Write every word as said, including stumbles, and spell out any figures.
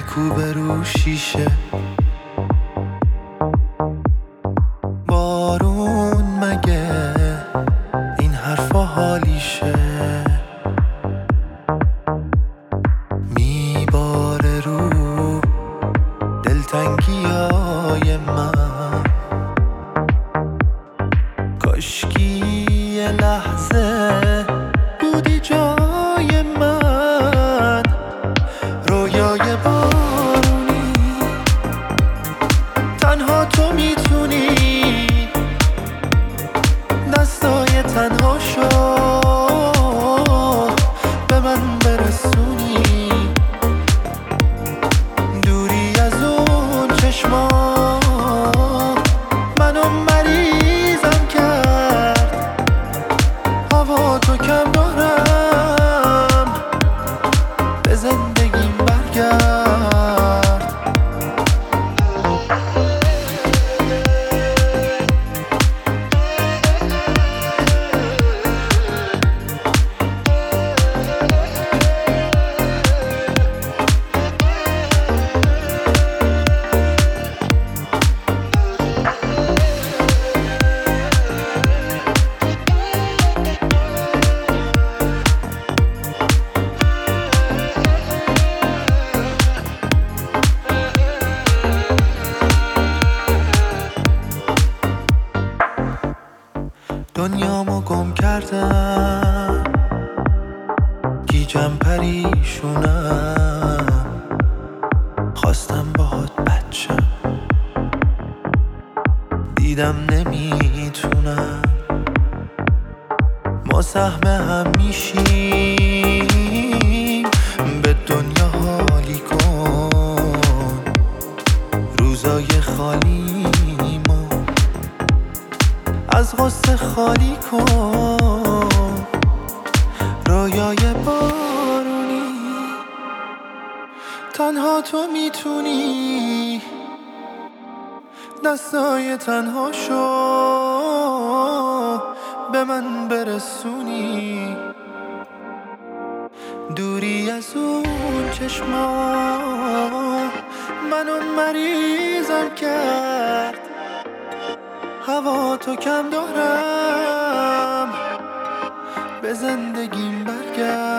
میکوبه رو شیشه، بارون مگه این حرفا حالیشه، میباره رو دلتنگیای من. کاشکی یه لحظه بودی جای من، رویای بارونی تنها تو میتونی دستای تنها شو به من برسونی، دوری از اون چشما منو مریضم کرد، هوا تو کم دارم به زندگیم برگرد. دنیامو گم کردم، گیجم پریشونم، خواستم باهات بچم، دیدم نمیتونم. ما سهم هم میشیم، به دنیا حالی کن روزای خالیمو، از غصه خالی کن. رویای بارونی تنها تو میتونی دستای تنها شو به من برسونی، دوری از اون چشما منو مریضم کرد، هوا تو کم دارم به زندگیم برگرد.